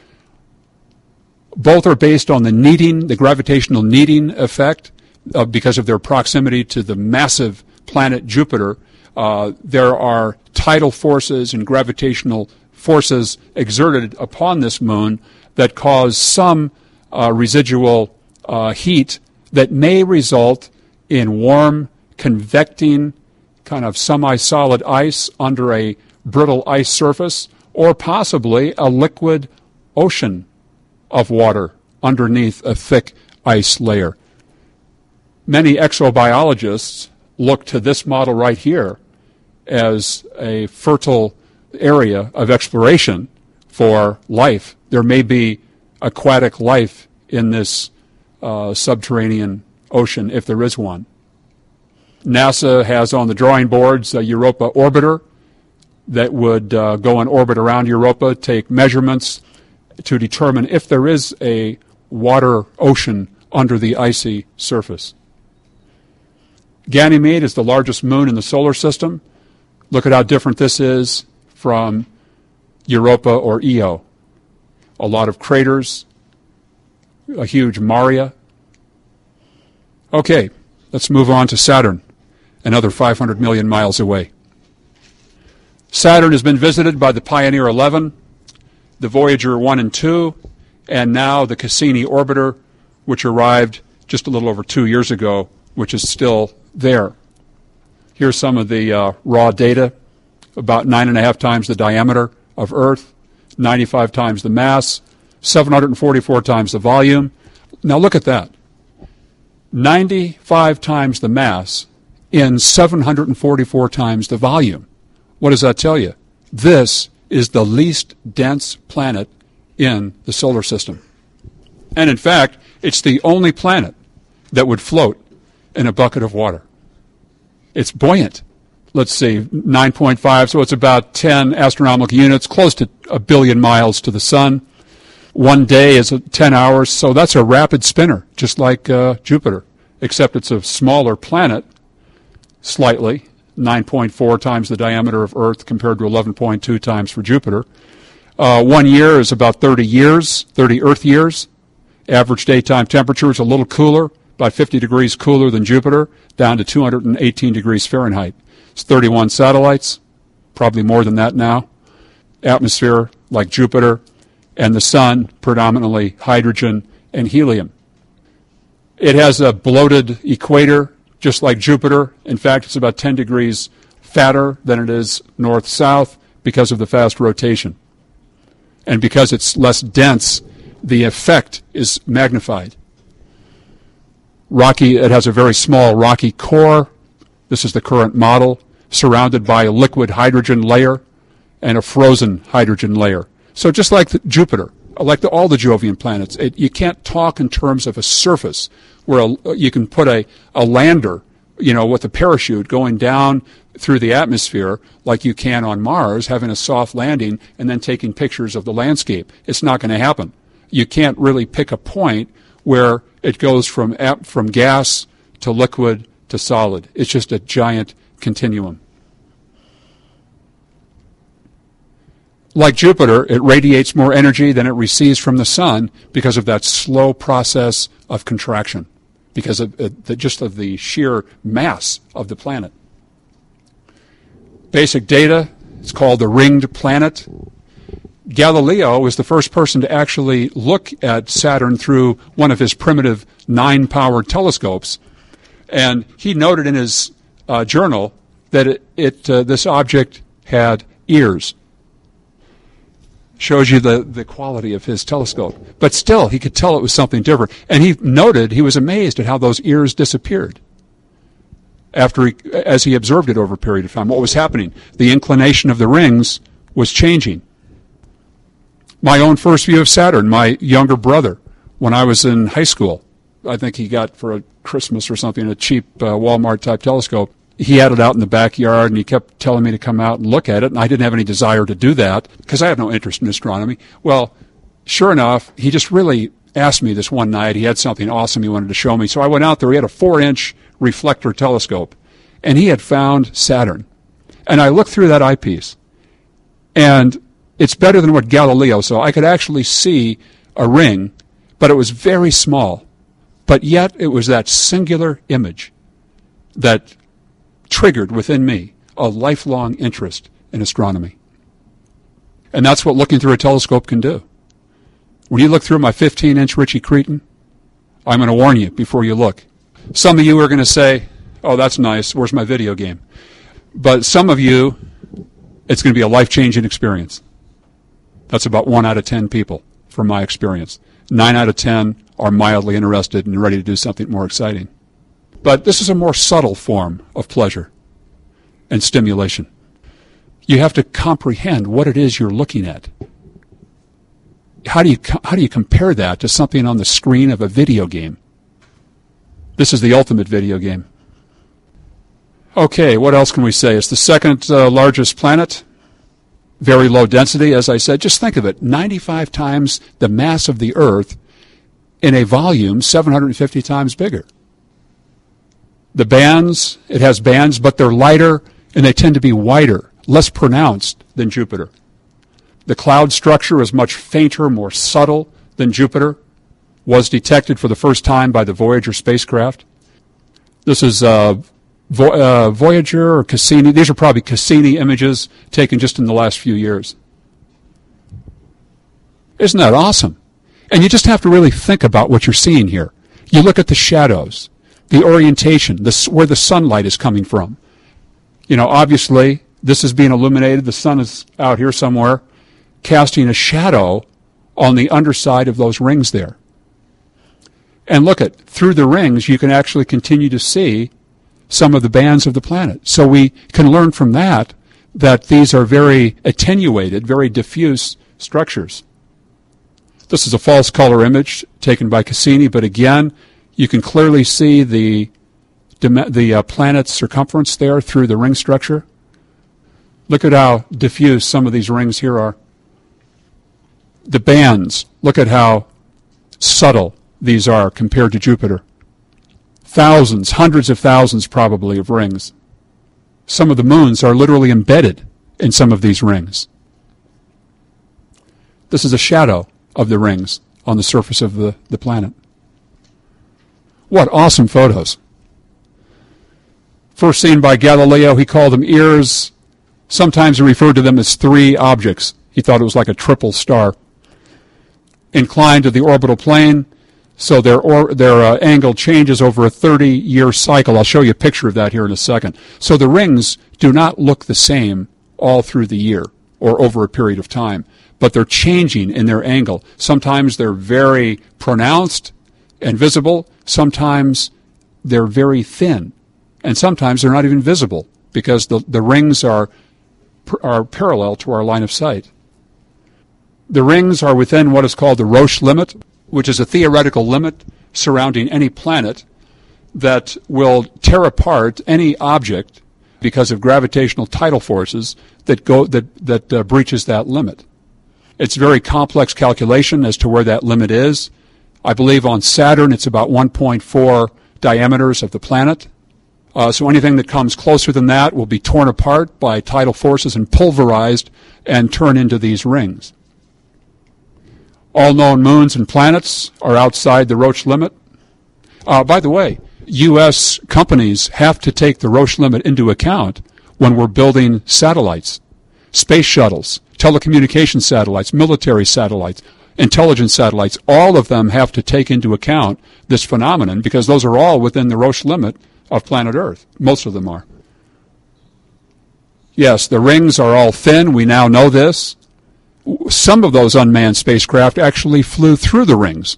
Both are based on the kneading, the gravitational kneading effect, because of their proximity to the massive planet Jupiter. There are tidal forces and gravitational forces exerted upon this moon that cause some residual heat that may result in warm, convecting, kind of semi-solid ice under a brittle ice surface, or possibly a liquid ocean of water underneath a thick ice layer. Many exobiologists look to this model right here as a fertile area of exploration for life. There may be aquatic life in this subterranean ocean, if there is one. NASA has on the drawing boards a Europa orbiter that would go in orbit around Europa, take measurements to determine if there is a water ocean under the icy surface. Ganymede is the largest moon in the solar system. Look at how different this is from Europa or Io. A lot of craters, a huge maria. Okay, let's move on to Saturn, another 500 million miles away. Saturn has been visited by the Pioneer 11, the Voyager 1 and 2, and now the Cassini orbiter, which arrived just a little over 2 years ago, which is still there. Here's some of the raw data. About 9.5 times the diameter of Earth, 95 times the mass, 744 times the volume. Now look at that. 95 times the mass in 744 times the volume. What does that tell you? This is the least dense planet in the solar system. And in fact, it's the only planet that would float in a bucket of water. It's buoyant. Let's see, 9.5, so it's about 10 astronomical units, close to 1 billion miles to the sun. 1 day is 10 hours, so that's a rapid spinner, just like Jupiter, except it's a smaller planet, slightly, 9.4 times the diameter of Earth compared to 11.2 times for Jupiter. 1 year is about 30 years, 30 Earth years. Average daytime temperature is a little cooler, about 50 degrees cooler than Jupiter, down to 218 degrees Fahrenheit. It's 31 satellites, probably more than that now. Atmosphere like Jupiter, and the sun predominantly hydrogen and helium. It has a bloated equator, just like Jupiter. In fact, it's about 10 degrees fatter than it is north-south because of the fast rotation. And because it's less dense, the effect is magnified. It has a very small rocky core. This is the current model, surrounded by a liquid hydrogen layer and a frozen hydrogen layer. So just like Jupiter, like all the Jovian planets, you can't talk in terms of a surface where you can put a lander, with a parachute going down through the atmosphere like you can on Mars, having a soft landing and then taking pictures of the landscape. It's not going to happen. You can't really pick a point where it goes from gas to liquid to solid. It's just a giant continuum. like Jupiter, it radiates more energy than it receives from the sun because of that slow process of contraction, because of just of the sheer mass of the planet. Basic data, it's called the ringed planet. Galileo was the first person to actually look at Saturn through one of his primitive 9-powered telescopes, and he noted in his journal that this object had ears. Shows you the quality of his telescope. But still, he could tell it was something different. And he was amazed at how those ears disappeared as he observed it over a period of time. What was happening? The inclination of the rings was changing. My own first view of Saturn, my younger brother, when I was in high school, I think he got for a Christmas or something a cheap Walmart-type telescope. He had it out in the backyard, and he kept telling me to come out and look at it, and I didn't have any desire to do that because I have no interest in astronomy. Well, sure enough, he just really asked me this one night. He had something awesome he wanted to show me. So I went out there. He had a 4-inch reflector telescope, and he had found Saturn. And I looked through that eyepiece, and it's better than what Galileo saw. I could actually see a ring, but it was very small. But yet it was that singular image that triggered within me a lifelong interest in astronomy. And that's what looking through a telescope can do. When you look through my 15-inch Ritchie Cretin, I'm going to warn you before you look. Some of you are going to say, oh, that's nice, where's my video game? But some of you, it's going to be a life-changing experience. That's about 1 out of 10 people from my experience. 9 out of 10 are mildly interested and ready to do something more exciting. But this is a more subtle form of pleasure and stimulation. You have to comprehend what it is you're looking at. How do you compare that to something on the screen of a video game? This is the ultimate video game. Okay, what else can we say? It's the second largest planet. Very low density, as I said. Just think of it, 95 times the mass of the Earth in a volume 750 times bigger. The bands, it has bands, but they're lighter and they tend to be wider, less pronounced than Jupiter. The cloud structure is much fainter, more subtle than Jupiter, was detected for the first time by the Voyager spacecraft. This is Voyager or Cassini. These are probably Cassini images taken just in the last few years. Isn't that awesome? And you just have to really think about what you're seeing here. You look at the shadows, the orientation, where the sunlight is coming from. You know, obviously, this is being illuminated. The sun is out here somewhere, casting a shadow on the underside of those rings there. And look at, through the rings, you can actually continue to see some of the bands of the planet. So we can learn from that these are very attenuated, very diffuse structures. This is a false color image taken by Cassini, but again, you can clearly see the planet's circumference there through the ring structure. Look at how diffuse some of these rings here are. The bands, look at how subtle these are compared to Jupiter. Thousands, hundreds of thousands probably of rings. Some of the moons are literally embedded in some of these rings. This is a shadow of the rings on the surface of the planet. What awesome photos. First seen by Galileo, he called them ears. Sometimes he referred to them as 3 objects. He thought it was like a triple star. Inclined to the orbital plane, so their angle changes over a 30-year cycle. I'll show you a picture of that here in a second. So the rings do not look the same all through the year or over a period of time, but they're changing in their angle. Sometimes they're very pronounced and visible. Sometimes they're very thin, and sometimes they're not even visible because the rings are parallel to our line of sight. The rings are within what is called the Roche limit, which is a theoretical limit surrounding any planet that will tear apart any object because of gravitational tidal forces that breaches that limit. It's a very complex calculation as to where that limit is. I believe on Saturn it's about 1.4 diameters of the planet. So anything that comes closer than that will be torn apart by tidal forces and pulverized and turn into these rings. All known moons and planets are outside the Roche limit. By the way, U.S. companies have to take the Roche limit into account when we're building satellites, space shuttles, telecommunication satellites, military satellites, intelligence satellites. All of them have to take into account this phenomenon because those are all within the Roche limit of planet Earth. Most of them are. Yes, the rings are all thin. We now know this. Some of those unmanned spacecraft actually flew through the rings,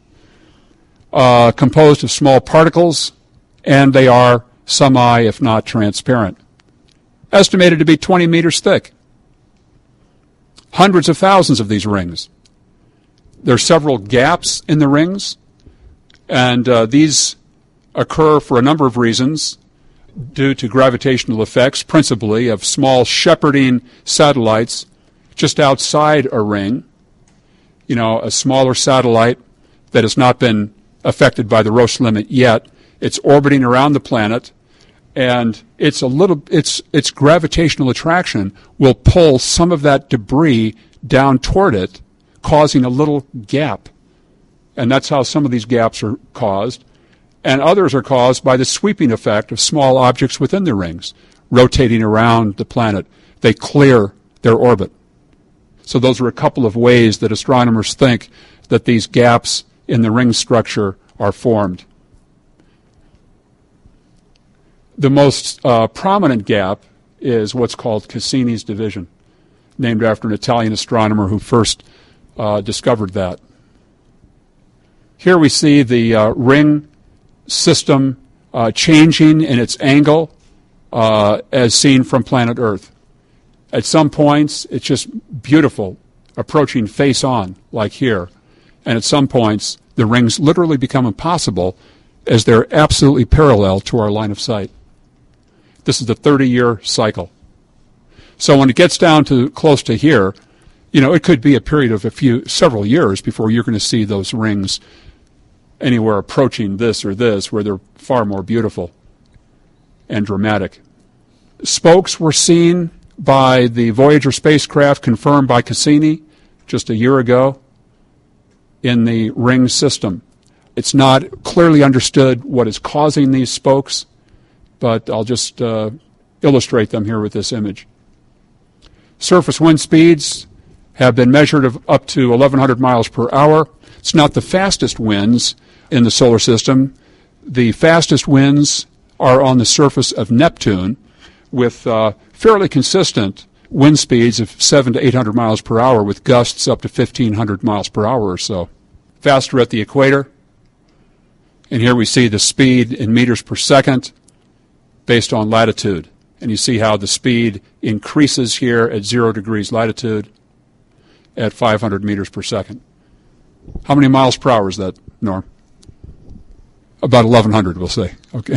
composed of small particles, and they are semi, if not transparent. Estimated to be 20 meters thick. Hundreds of thousands of these rings. There are several gaps in the rings, and these occur for a number of reasons due to gravitational effects, principally of small shepherding satellites just outside a ring. You know, a smaller satellite that has not been affected by the Roche limit yet. It's orbiting around the planet, and its gravitational attraction will pull some of that debris down toward it, causing a little gap. And that's how some of these gaps are caused. And others are caused by the sweeping effect of small objects within the rings, rotating around the planet. They clear their orbit. So those are a couple of ways that astronomers think that these gaps in the ring structure are formed. The most prominent gap is what's called Cassini's division, named after an Italian astronomer who first discovered that. Here we see the ring system changing in its angle as seen from planet Earth. At some points, it's just beautiful, approaching face-on, like here. And at some points, the rings literally become impossible as they're absolutely parallel to our line of sight. This is the 30-year cycle. So when it gets down to close to here, you know, it could be a period of several years before you're going to see those rings anywhere approaching this or this, where they're far more beautiful and dramatic. Spokes were seen by the Voyager spacecraft, confirmed by Cassini just a year ago in the ring system. It's not clearly understood what is causing these spokes, but I'll just illustrate them here with this image. Surface wind speeds have been measured of up to 1,100 miles per hour. It's not the fastest winds in the solar system. The fastest winds are on the surface of Neptune, with fairly consistent wind speeds of 700 to 800 miles per hour, with gusts up to 1,500 miles per hour or so. Faster at the equator. And here we see the speed in meters per second based on latitude. And you see how the speed increases here at 0 degrees latitude at 500 meters per second. How many miles per hour is that, Norm? About 1,100, we'll say. Okay.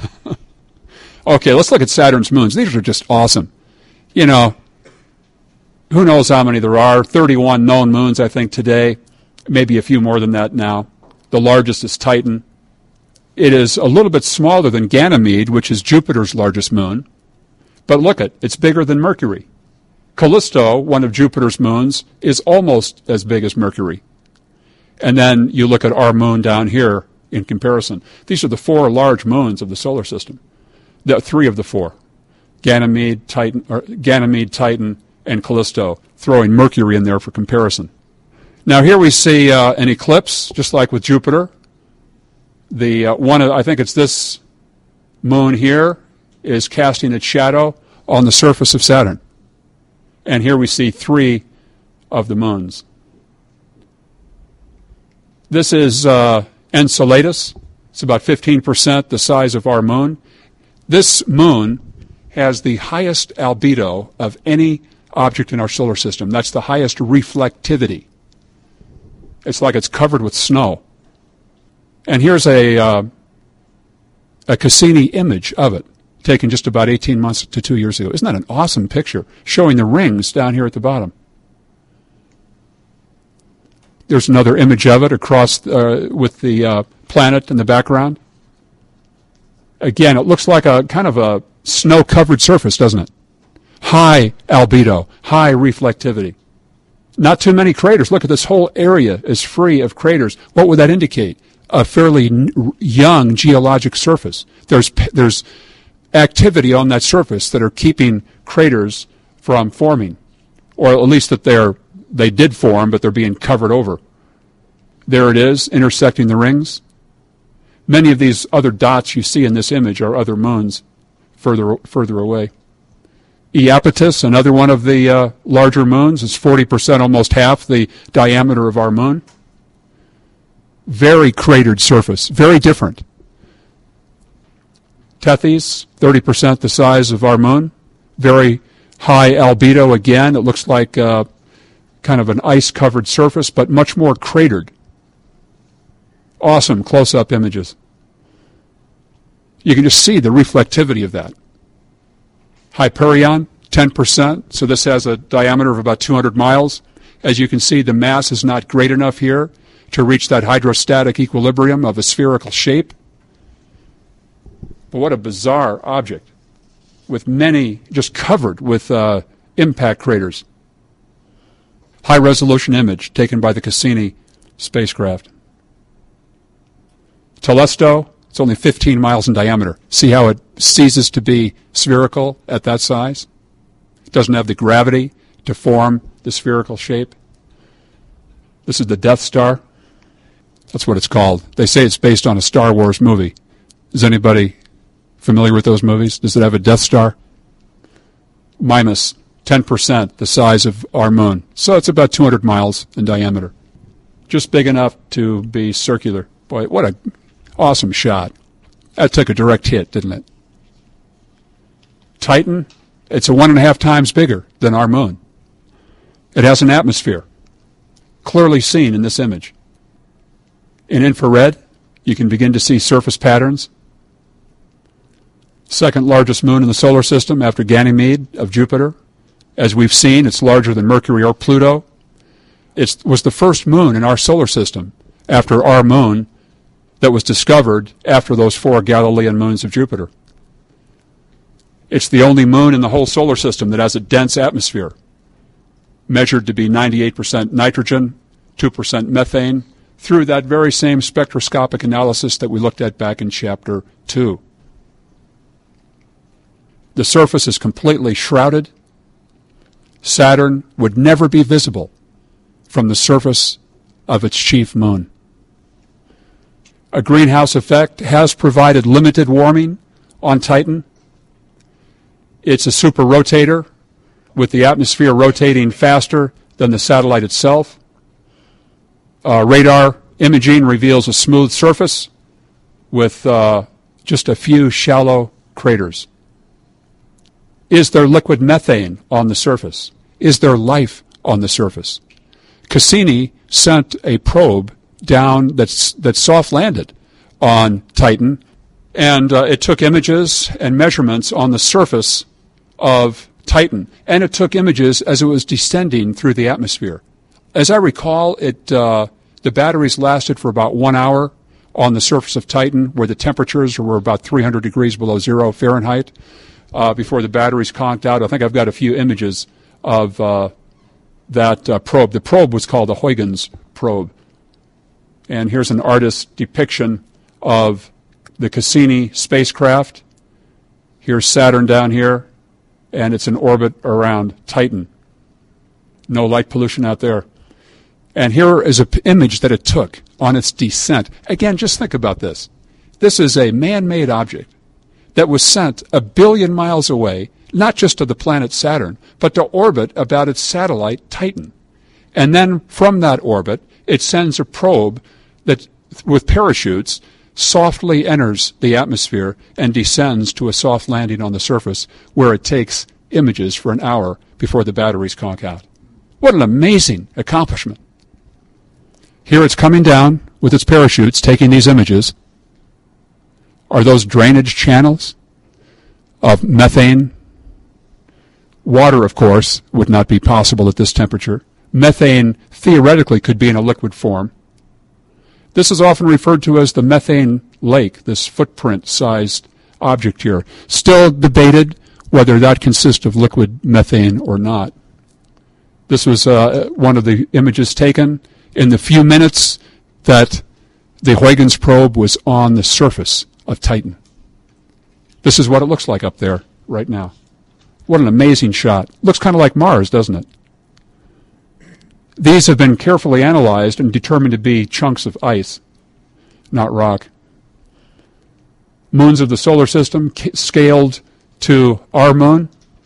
Okay, let's look at Saturn's moons. These are just awesome. You know, who knows how many there are? 31 known moons, I think, today. Maybe a few more than that now. The largest is Titan. It is a little bit smaller than Ganymede, which is Jupiter's largest moon. But look it's bigger than Mercury. Callisto, one of Jupiter's moons, is almost as big as Mercury. And then you look at our moon down here in comparison. These are the four large moons of the solar system. The three of the four. Ganymede, Titan, and Callisto, throwing Mercury in there for comparison. Now here we see an eclipse, just like with Jupiter. The I think it's this moon here, is casting its shadow on the surface of Saturn. And here we see three of the moons. This is Enceladus. It's about 15% the size of our moon. This moon has the highest albedo of any object in our solar system. That's the highest reflectivity. It's like it's covered with snow. And here's a Cassini image of it, taken just about 18 months to 2 years ago. Isn't that an awesome picture, showing the rings down here at the bottom? There's another image of it across with the planet in the background. Again, it looks like a kind of a snow-covered surface, doesn't it? High albedo, high reflectivity. Not too many craters. Look at this whole area is free of craters. What would that indicate? A fairly young geologic surface. There's activity on that surface that are keeping craters from forming, or at least that they did form, but they're being covered over. There it is, intersecting the rings. Many of these other dots you see in this image are other moons further away. Iapetus, another one of the larger moons, is 40%, almost half the diameter of our moon. Very cratered surface, very different. Tethys, 30% the size of our moon. Very high albedo again. It looks like kind of an ice-covered surface, but much more cratered. Awesome close-up images. You can just see the reflectivity of that. Hyperion, 10%, so this has a diameter of about 200 miles. As you can see, the mass is not great enough here to reach that hydrostatic equilibrium of a spherical shape. But what a bizarre object, with many just covered with impact craters. High-resolution image taken by the Cassini spacecraft. Telesto, it's only 15 miles in diameter. See how it ceases to be spherical at that size? It doesn't have the gravity to form the spherical shape. This is the Death Star. That's what it's called. They say it's based on a Star Wars movie. Is anybody familiar with those movies? Does it have a Death Star? Mimas, 10% the size of our moon. So it's about 200 miles in diameter. Just big enough to be circular. Boy, what a awesome shot. That took a direct hit, didn't it? Titan, it's 1.5 times bigger than our moon. It has an atmosphere, clearly seen in this image. In infrared, you can begin to see surface patterns. Second largest moon in the solar system after Ganymede of Jupiter. As we've seen, it's larger than Mercury or Pluto. It was the first moon in our solar system after our moon that was discovered after those 4 Galilean moons of Jupiter. It's the only moon in the whole solar system that has a dense atmosphere, measured to be 98% nitrogen, 2% methane, through that very same spectroscopic analysis that we looked at back in Chapter 2. The surface is completely shrouded. Saturn would never be visible from the surface of its chief moon. A greenhouse effect has provided limited warming on Titan. It's a superrotator with the atmosphere rotating faster than the satellite itself. Radar imaging reveals a smooth surface with just a few shallow craters. Is there liquid methane on the surface? Is there life on the surface? Cassini sent a probe down that soft landed on Titan, and it took images and measurements on the surface of Titan, and it took images as it was descending through the atmosphere. As I recall, the batteries lasted for about 1 hour on the surface of Titan, where the temperatures were about 300 degrees below 0 Fahrenheit, before the batteries conked out. I think I've got a few images of that probe. The probe was called the Huygens probe. And here's an artist's depiction of the Cassini spacecraft. Here's Saturn down here, and it's in orbit around Titan. No light pollution out there. And here is an image that it took on its descent. Again, just think about this. This is a man-made object that was sent 1 billion miles away, not just to the planet Saturn, but to orbit about its satellite Titan. And then from that orbit, it sends a probe that, with parachutes, softly enters the atmosphere and descends to a soft landing on the surface, where it takes images for an hour before the batteries conk out. What an amazing accomplishment. Here it's coming down with its parachutes, taking these images. Are those drainage channels of methane? Water, of course, would not be possible at this temperature. Methane theoretically could be in a liquid form. This is often referred to as the methane lake, this footprint-sized object here. Still debated whether that consists of liquid methane or not. This was one of the images taken in the few minutes that the Huygens probe was on the surface of Titan. This is what it looks like up there right now. What an amazing shot. Looks kind of like Mars, doesn't it? These have been carefully analyzed and determined to be chunks of ice, not rock. Moons of the solar system scaled to our moon.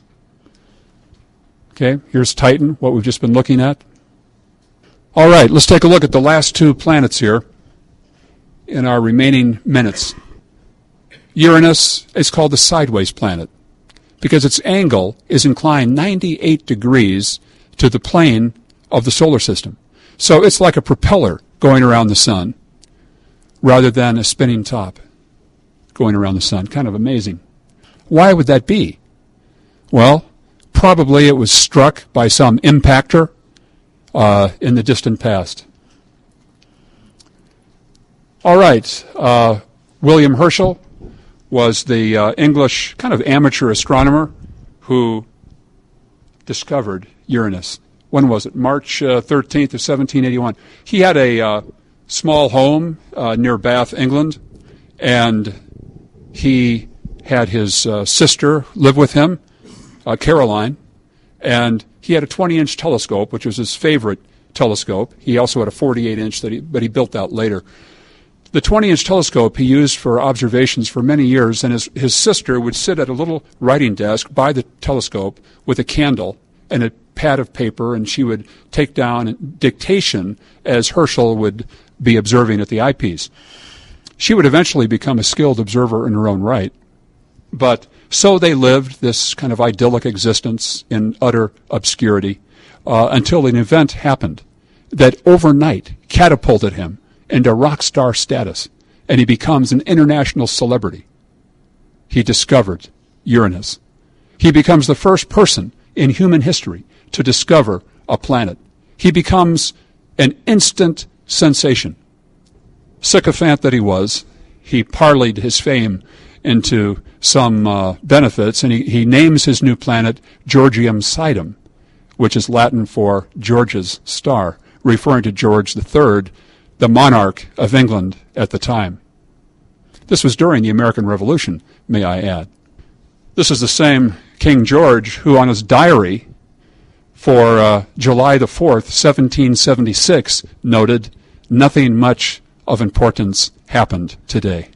Okay, here's Titan, what we've just been looking at. All right, let's take a look at the last two planets here in our remaining minutes. Uranus is called the sideways planet because its angle is inclined 98 degrees to the plane of the solar system. So it's like a propeller going around the sun rather than a spinning top going around the sun. Kind of amazing. Why would that be? Well, probably it was struck by some impactor in the distant past. All right. William Herschel was the English kind of amateur astronomer who discovered Uranus. When was it? March 13th of 1781. He had a small home near Bath, England, and he had his sister live with him, Caroline, and he had a 20-inch telescope, which was his favorite telescope. He also had a 48-inch but he built that later. The 20-inch telescope he used for observations for many years, and his sister would sit at a little writing desk by the telescope with a candle and a pad of paper, and she would take down dictation as Herschel would be observing at the eyepiece. She would eventually become a skilled observer in her own right. But so they lived this kind of idyllic existence in utter obscurity until an event happened that overnight catapulted him into rock star status, and he becomes an international celebrity. He discovered Uranus. He becomes the first person in human history to discover a planet. He becomes an instant sensation. Sycophant that he was, he parlayed his fame into some benefits, and he names his new planet Georgium Sidum, which is Latin for George's star, referring to George III, the monarch of England at the time. This was during the American Revolution, may I add. This is the same King George who, on his diary for July the 4th, 1776, noted, "Nothing much of importance happened today."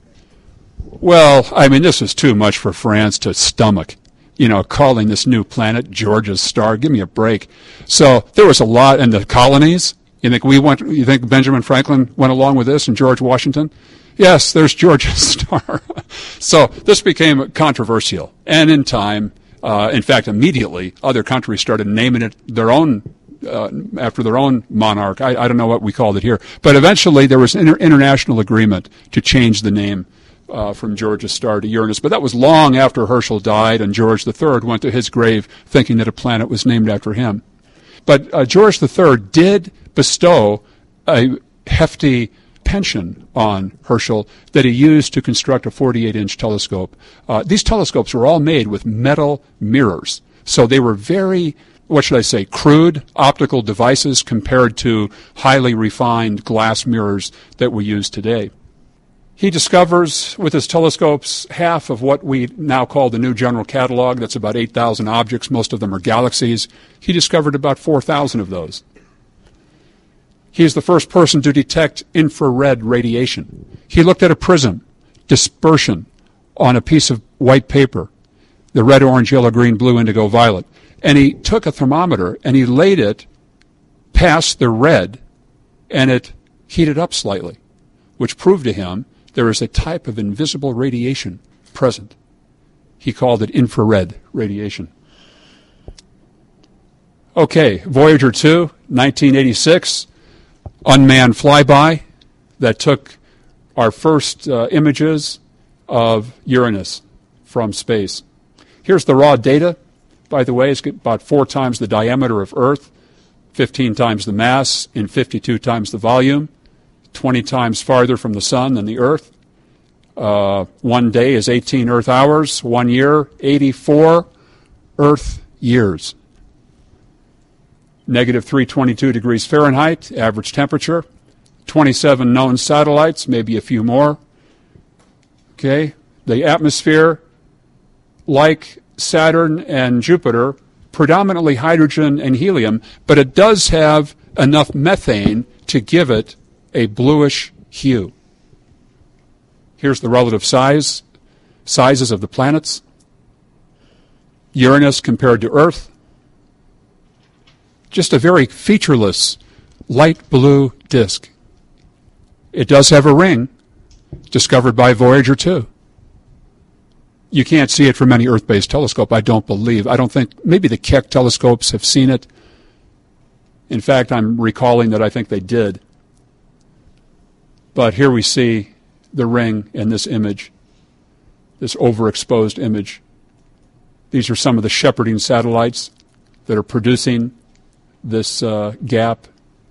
Well, I mean, this is too much for France to stomach, calling this new planet George's star. Give me a break. So there was a lot in the colonies. You think Benjamin Franklin went along with this and George Washington? Yes, there's George's star. So this became controversial. And in time, in fact, immediately, other countries started naming it their own after their own monarch. I don't know what we called it here. But eventually there was international agreement to change the name from George's star to Uranus. But that was long after Herschel died and George III went to his grave thinking that a planet was named after him. But George III did bestow a hefty pension on Herschel that he used to construct a 48-inch telescope. These telescopes were all made with metal mirrors. So they were very, crude optical devices compared to highly refined glass mirrors that we use today. He discovers with his telescopes half of what we now call the New General Catalog. That's about 8,000 objects. Most of them are galaxies. He discovered about 4,000 of those. He's the first person to detect infrared radiation. He looked at a prism, dispersion on a piece of white paper, the red, orange, yellow, green, blue, indigo, violet. And he took a thermometer and he laid it past the red and it heated up slightly, which proved to him there is a type of invisible radiation present. He called it infrared radiation. Okay, Voyager 2, 1986, unmanned flyby that took our first images of Uranus from space. Here's the raw data. By the way, it's about 4 times the diameter of Earth, 15 times the mass, and 52 times the volume, 20 times farther from the sun than the Earth. 1 day is 18 Earth hours. 1 year, 84 Earth years. Negative 322 degrees Fahrenheit, average temperature. 27 known satellites, maybe a few more. Okay, the atmosphere, like Saturn and Jupiter, predominantly hydrogen and helium, but it does have enough methane to give it a bluish hue. Here's the relative sizes of the planets. Uranus compared to Earth. Just a very featureless light blue disk. It does have a ring, discovered by Voyager 2. You can't see it from any Earth-based telescope, I don't believe. I don't think, maybe the Keck telescopes have seen it. In fact, I'm recalling that I think they did. But here we see the ring in this image, this overexposed image. These are some of the shepherding satellites that are producing this gap.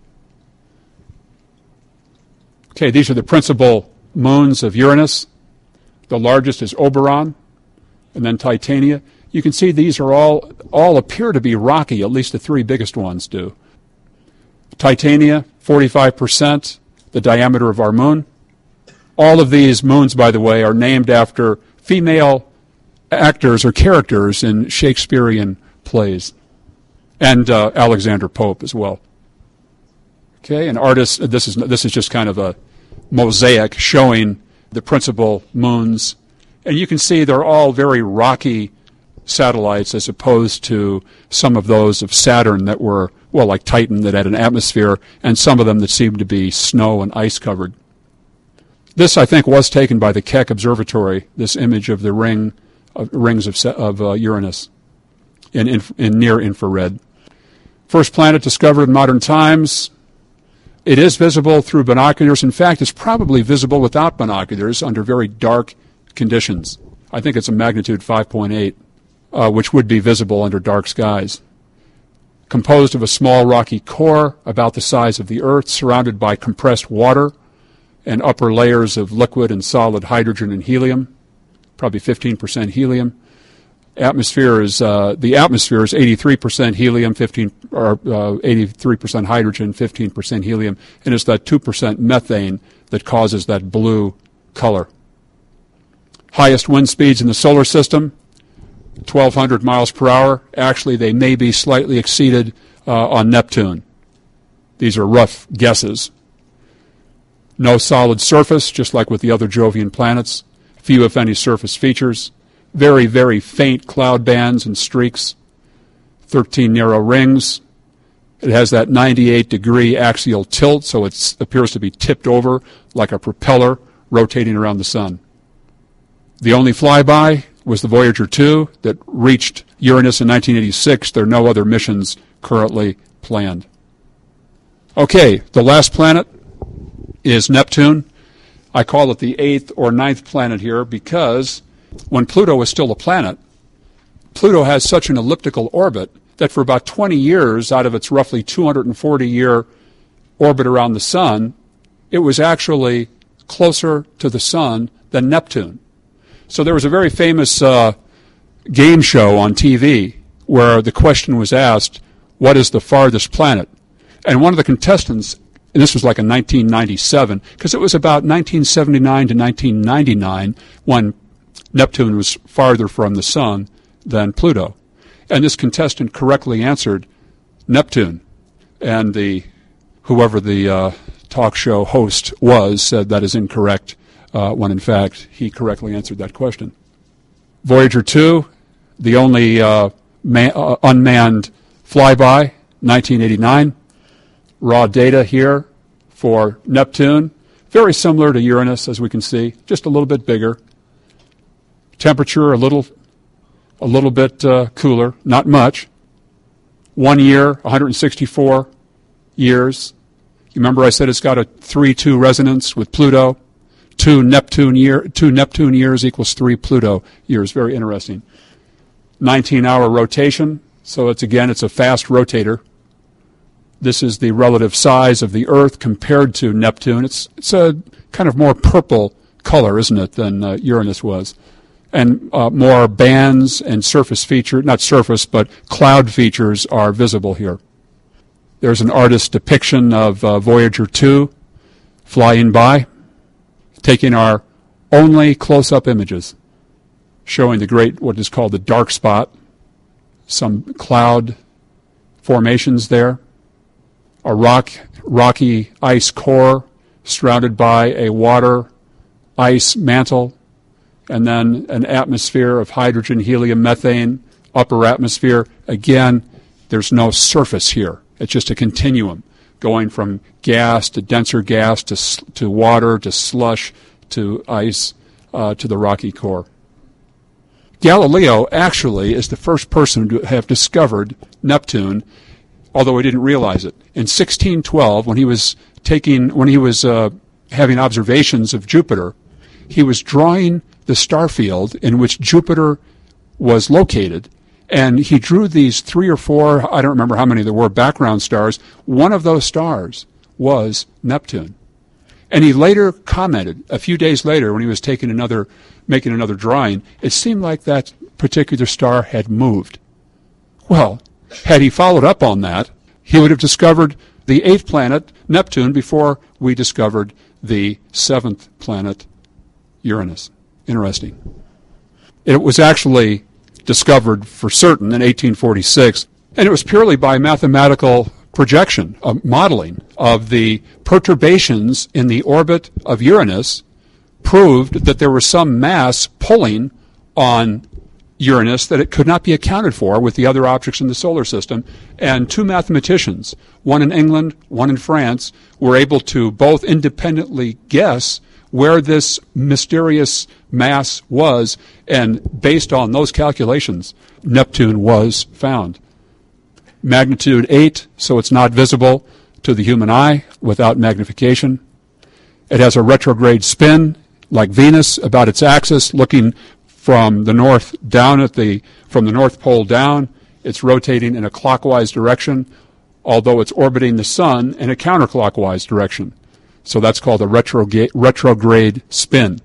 Okay, these are the principal moons of Uranus. The largest is Oberon, and then Titania. You can see these are all appear to be rocky, at least the three biggest ones do. Titania, 45%, the diameter of our moon. All of these moons, by the way, are named after female actors or characters in Shakespearean plays, and Alexander Pope as well. Okay, an artist. This is just kind of a mosaic showing the principal moons, and you can see they're all very rocky satellites as opposed to some of those of Saturn that were, well, like Titan, that had an atmosphere, and some of them that seemed to be snow and ice covered. This, I think, was taken by the Keck Observatory, this image of the rings of Uranus in near infrared. First planet discovered in modern times. It is visible through binoculars. In fact, it's probably visible without binoculars under very dark conditions. I think it's a magnitude 5.8, which would be visible under dark skies. Composed of a small rocky core about the size of the Earth, surrounded by compressed water and upper layers of liquid and solid hydrogen and helium, probably 15% helium. The atmosphere is 83% helium, 83% hydrogen, 15% helium, and it's that 2% methane that causes that blue color. Highest wind speeds in the solar system, 1,200 miles per hour. Actually, they may be slightly exceeded on Neptune. These are rough guesses. No solid surface, just like with the other Jovian planets. Few, if any, surface features. Very, very faint cloud bands and streaks. 13 narrow rings. It has that 98-degree axial tilt, so it appears to be tipped over like a propeller rotating around the sun. The only flyby was the Voyager 2 that reached Uranus in 1986. There are no other missions currently planned. Okay, the last planet is Neptune. I call it the 8th or 9th planet here because when Pluto was still a planet, Pluto has such an elliptical orbit that for about 20 years out of its roughly 240-year orbit around the Sun, it was actually closer to the Sun than Neptune. So there was a very famous game show on TV where the question was asked, what is the farthest planet? And one of the contestants, and this was like in 1997, because it was about 1979 to 1999 when Neptune was farther from the Sun than Pluto. And this contestant correctly answered Neptune. And whoever the talk show host was said that is incorrect, when in fact he correctly answered that question. Voyager 2, the only unmanned flyby, 1989. Raw data here for Neptune. Very similar to Uranus, as we can see, just a little bit bigger. Temperature a little bit cooler, not much. 1 year, 164 years. You remember I said it's got a 3-2 resonance with Pluto. 2 Neptune years equals 3 Pluto years. Very interesting. 19-hour rotation. So it's a fast rotator. This is the relative size of the Earth compared to Neptune. It's a kind of more purple color, isn't it, than Uranus was. And more bands and surface feature, not surface, but cloud features are visible here. There's an artist's depiction of Voyager 2 flying by, taking our only close-up images, showing the great, what is called the dark spot, some cloud formations there, a rocky ice core surrounded by a water ice mantle, and then an atmosphere of hydrogen, helium, methane, upper atmosphere. Again, there's no surface here. It's just a continuum going from gas to denser gas to water to slush to ice to the rocky core. Galileo actually is the first person to have discovered Neptune, although he didn't realize it. In 1612, when he was having observations of Jupiter, he was drawing the star field in which Jupiter was located, and he drew these 3 or 4, I don't remember how many there were, background stars. One of those stars was Neptune. And he later commented, a few days later, when he was making another drawing, it seemed like that particular star had moved. Well, had he followed up on that, he would have discovered the 8th planet, Neptune, before we discovered the 7th planet, Uranus. Interesting. It was actually discovered for certain in 1846, and it was purely by mathematical projection, modeling of the perturbations in the orbit of Uranus proved that there was some mass pulling on Uranus that it could not be accounted for with the other objects in the solar system. And 2 mathematicians, one in England, one in France, were able to both independently guess where this mysterious mass was, and based on those calculations, Neptune was found. Magnitude 8, so it's not visible to the human eye without magnification. It has a retrograde spin, like Venus, about its axis, looking from the north down from the North Pole down. It's rotating in a clockwise direction, although it's orbiting the sun in a counterclockwise direction. So that's called a retrograde spin.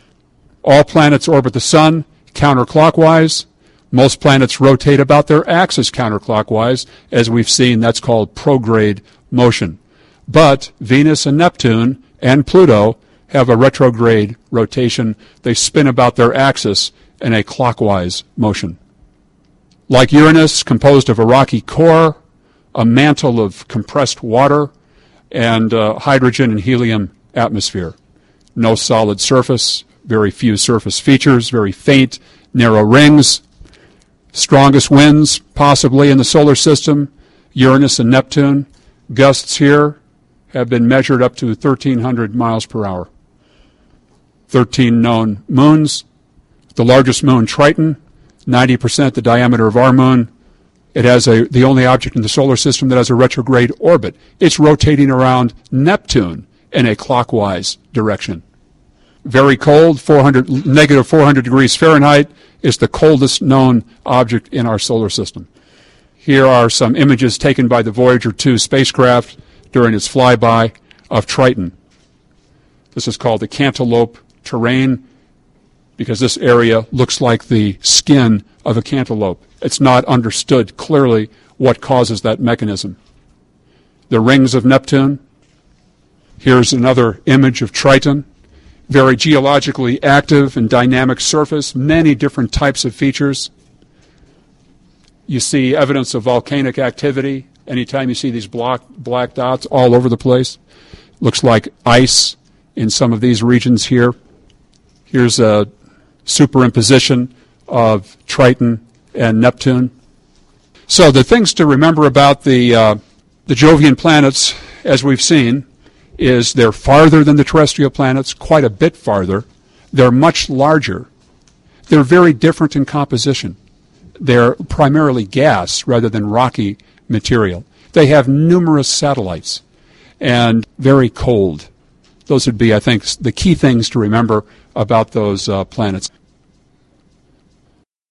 All planets orbit the sun counterclockwise. Most planets rotate about their axis counterclockwise. As we've seen, that's called prograde motion. But Venus and Neptune and Pluto have a retrograde rotation. They spin about their axis in a clockwise motion. Like Uranus, composed of a rocky core, a mantle of compressed water, and hydrogen and helium atmosphere. No solid surface, very few surface features, very faint, narrow rings. Strongest winds, possibly in the solar system, Uranus and Neptune. Gusts here have been measured up to 1,300 miles per hour. 13 known moons. The largest moon, Triton, 90% the diameter of our moon. It has the only object in the solar system that has a retrograde orbit. It's rotating around Neptune in a clockwise direction. Very cold, negative 400 degrees Fahrenheit, is the coldest known object in our solar system. Here are some images taken by the Voyager 2 spacecraft during its flyby of Triton. This is called the cantaloupe terrain because this area looks like the skin of a cantaloupe. It's not understood clearly what causes that mechanism. The rings of Neptune. Here's another image of Triton. Very geologically active and dynamic surface, many different types of features. You see evidence of volcanic activity anytime you see these black dots all over the place. Looks like ice in some of these regions here. Here's a superimposition of Triton and Neptune. So the things to remember about the Jovian planets, as we've seen, is they're farther than the terrestrial planets, quite a bit farther. They're much larger. They're very different in composition. They're primarily gas rather than rocky material. They have numerous satellites and very cold. Those would be, I think, the key things to remember about those planets.